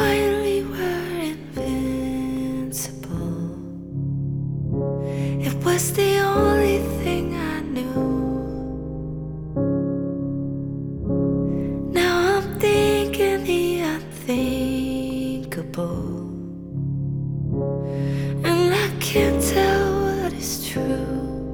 finally were invincible. It was the only thing I knew. Now I'm thinking the unthinkable, and I can't tell what is true.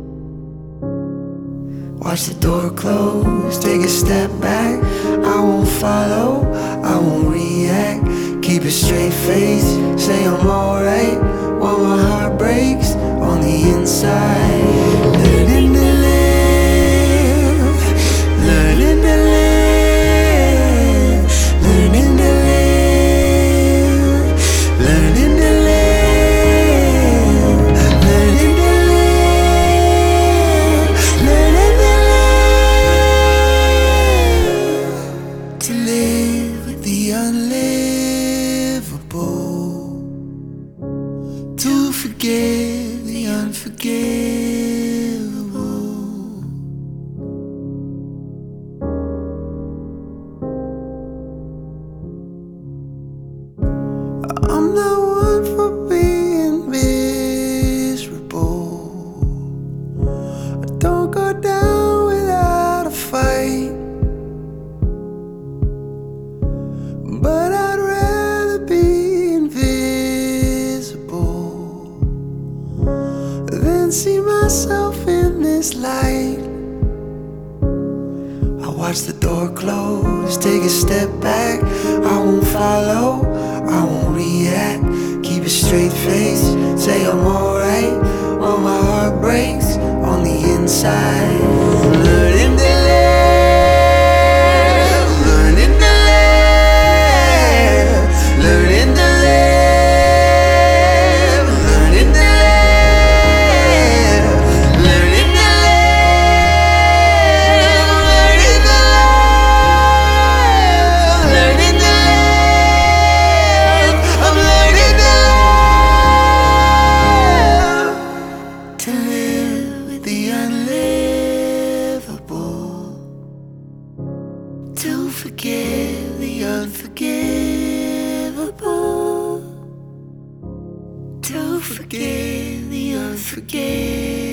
Watch the door close, take a step back. I won't follow, I won't react. Keep a straight face, say I'm alright. While my heart breaks on the inside. Learning to live, learning to live, learning to live, learning to live, learning to live, learning to live with the unlivable, to forgive the unforgivable. I'm not one for being miserable. I don't go down without a fight, but I'd rather be invisible than see myself in this light. I watch the door close, take a step back. I won't follow, I won't react. Keep a straight face, say I'm alright. While my heart breaks on the inside. Learning to live, learning to live, learning to live, learning to live, learning to live, learning to live, learning to live. I'm learning to live with the unlivable, to forgive the unforgivable, to forgive the unforgivable.